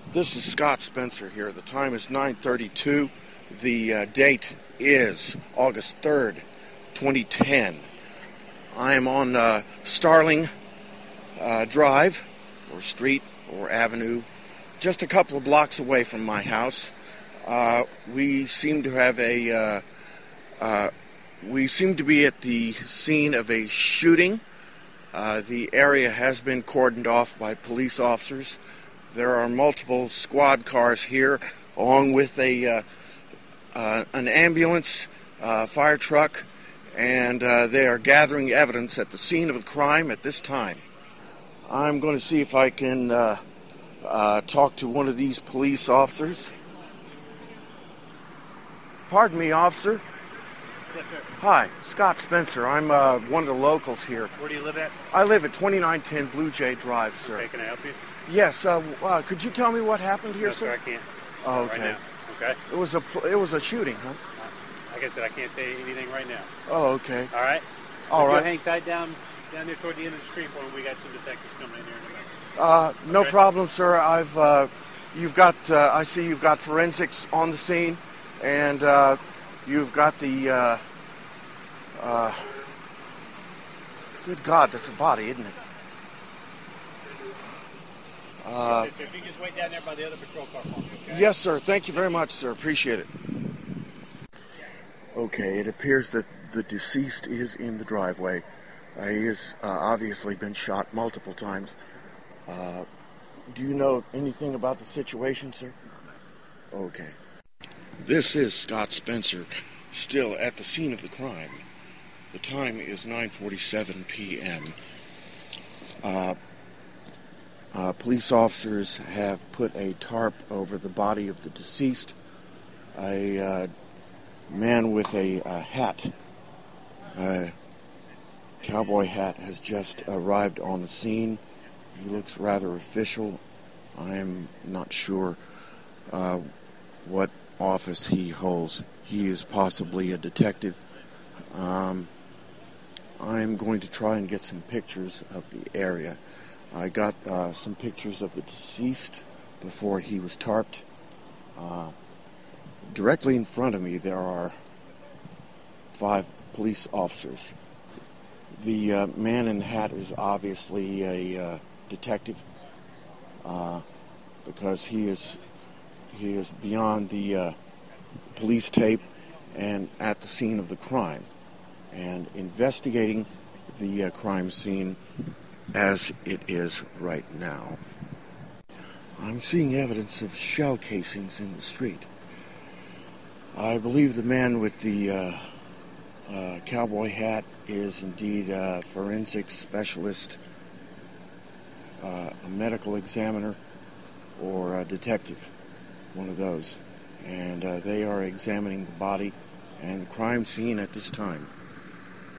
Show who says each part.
Speaker 1: This is Scott Spencer here. The time is 9:32. The date is August 3rd, 2010. I am on Starling Drive, or street, or avenue, just a couple of blocks away from my house. We seem to be at the scene of a shooting. The area has been cordoned off by police officers. There are multiple squad cars here, along with an ambulance, fire truck, and they are gathering evidence at the scene of the crime at this time. I'm going to see if I can talk to one of these police officers. Pardon me, officer.
Speaker 2: Yes, sir.
Speaker 1: Hi, Scott Spencer. I'm one of the locals here.
Speaker 2: Where do you live at?
Speaker 1: I live at 2910 Blue Jay Drive, sir.
Speaker 2: Okay, can I help you?
Speaker 1: Yes. Could you tell me what happened here,
Speaker 2: No, sir, I
Speaker 1: sir?
Speaker 2: can't.
Speaker 1: Oh,
Speaker 2: Right
Speaker 1: okay.
Speaker 2: now. Okay.
Speaker 1: It was a shooting, huh?
Speaker 2: Like I said, I can't say anything right now.
Speaker 1: Oh, okay.
Speaker 2: All right?
Speaker 1: All
Speaker 2: If
Speaker 1: right.
Speaker 2: you hang tight down there toward the end of the street for me, we got some detectives coming in here in a minute.
Speaker 1: No
Speaker 2: Okay.
Speaker 1: problem, sir. I see you've got forensics on the scene, and you've got the, good God, that's a body, isn't it?
Speaker 2: If you just wait down there by the other patrol car for me, okay?
Speaker 1: Yes, sir. Thank you very much, sir. Appreciate it. Okay, it appears that the deceased is in the driveway. He has obviously been shot multiple times. Do you know anything about the situation, sir? Okay. This is Scott Spencer, still at the scene of the crime. The time is 9:47 p.m. Police officers have put a tarp over the body of the deceased. A man with a hat, a cowboy hat, has just arrived on the scene. He looks rather official. I am not sure what office he holds. He is possibly a detective. I'm going to try and get some pictures of the area. I got some pictures of the deceased before he was tarped. Directly in front of me there are 5 police officers. The man in the hat is obviously a detective because he is beyond the police tape and at the scene of the crime and investigating the crime scene as it is right now. I'm seeing evidence of shell casings in the street. I believe the man with the cowboy hat is indeed a forensics specialist, a medical examiner, or a detective, one of those. And they are examining the body and the crime scene at this time.